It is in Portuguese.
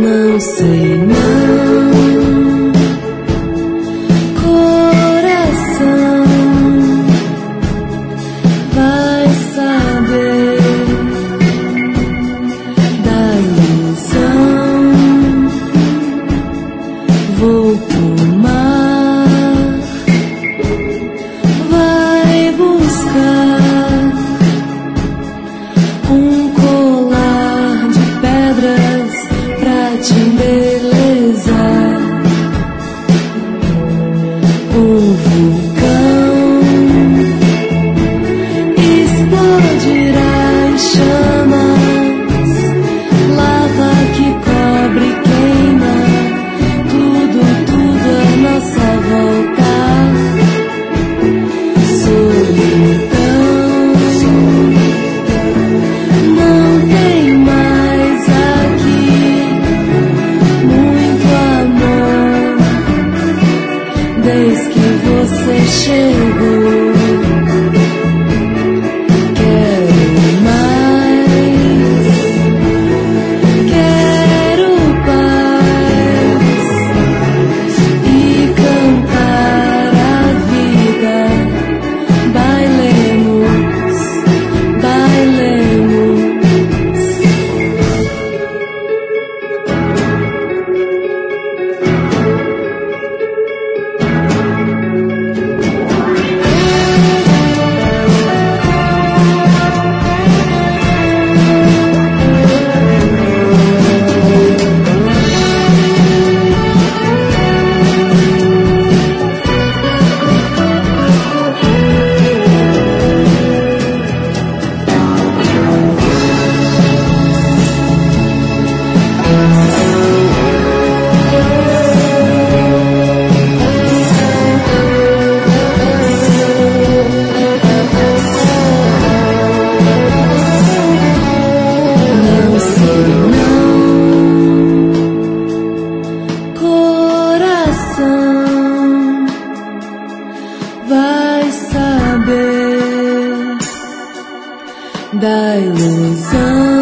Não sei não, coração vai saber da ilusão. Vou pro mar, vai buscar um colar de pedras pra te embelezar. Um vulcão explodirá em chamas, lava que cobre e queima tudo, tudo à nossa volta. Solidão não tem mais aqui, muito amor desde que você chegou. Quero mais, quero paz e cantar a vida. Bailemos, bailemos. Não sei não, coração vai saber da ilusão.